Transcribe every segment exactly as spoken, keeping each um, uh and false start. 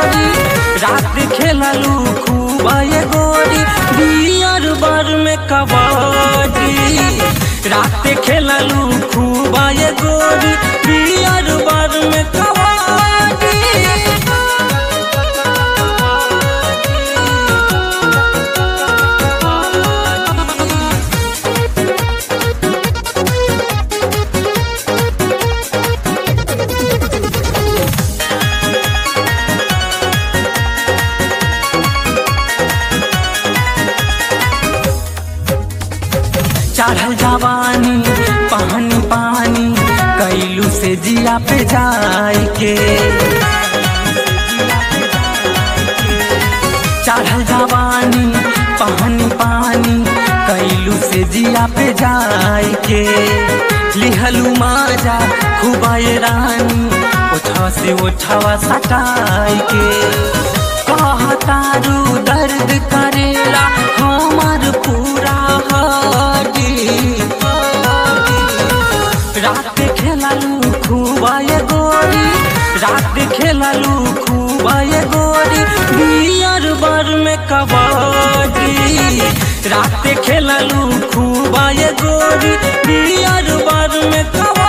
गोरी, रात खेललू खूब ये गोरी, बियर बार में कबाडी। रात खेललू खूब ये गोरी, बियर बार में कबाडी। चढ़ल जवानी पानी पानी कैलू से जिया पे जाए के। चढ़ल जवानी पानी पानी कैलू से जिया पे जाए के। लिहलू माजा खुबाए रानी, उठा से उठावा सटाए के। कहतारू दर्द करेला हमार पूरा हड्डी। रात खेललू खूब ये गोरी, रात खेललू खूब ये गोरी, बियर बार में कबाडी। रात खेललू खूब ये गोरी, बियर बार में कबाडी।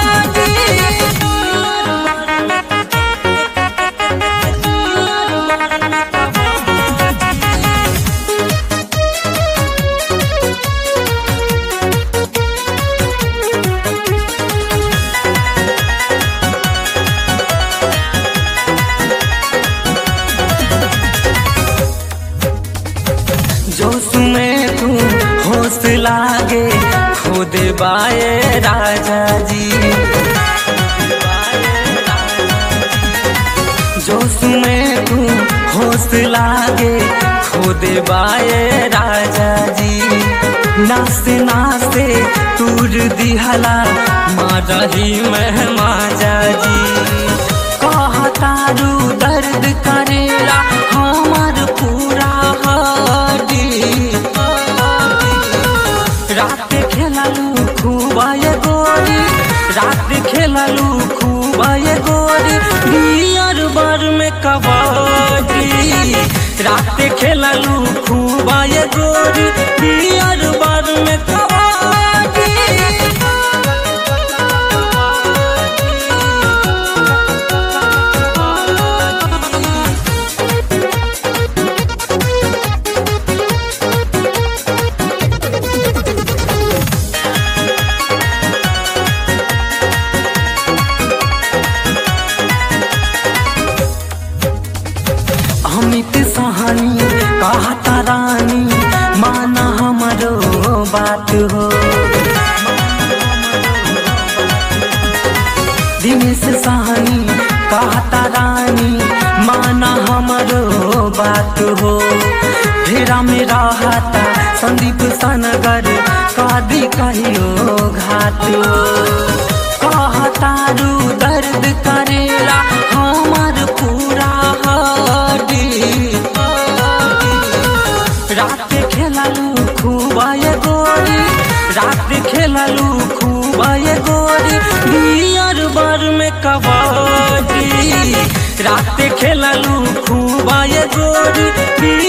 जोश में तू होश लागे खुद बाए राजा जी। जोश में तू होश लागे खुद बाए राजा जी। नास्ते नास्ते तूर दिहला मारही में माजा जी। कहतारू दर्द करेला हमार पूरा हड्डी। रात खेललू खूब ये गोरी, रात खेललू खूब ये गोरी, बियर बार में कबाडी। रात खेललू खूब ये गोरी, बियर बार में कबाडी। अमित सहानी कहता रानी, माना हमारो बात हो। दिनेश सहानी कहता रानी, माना हमारो बात हो। फेरा में रहता संदीप सनगर, कादी कहियो घाट हो। कहतारू दर्द करेला हमार पूरा हड्डी। रात खेललू खूब ये गोरी, रात खेललू खूब ये गोरी, बियर बार में कबाडी। रात खेललू खूब ये गोरी।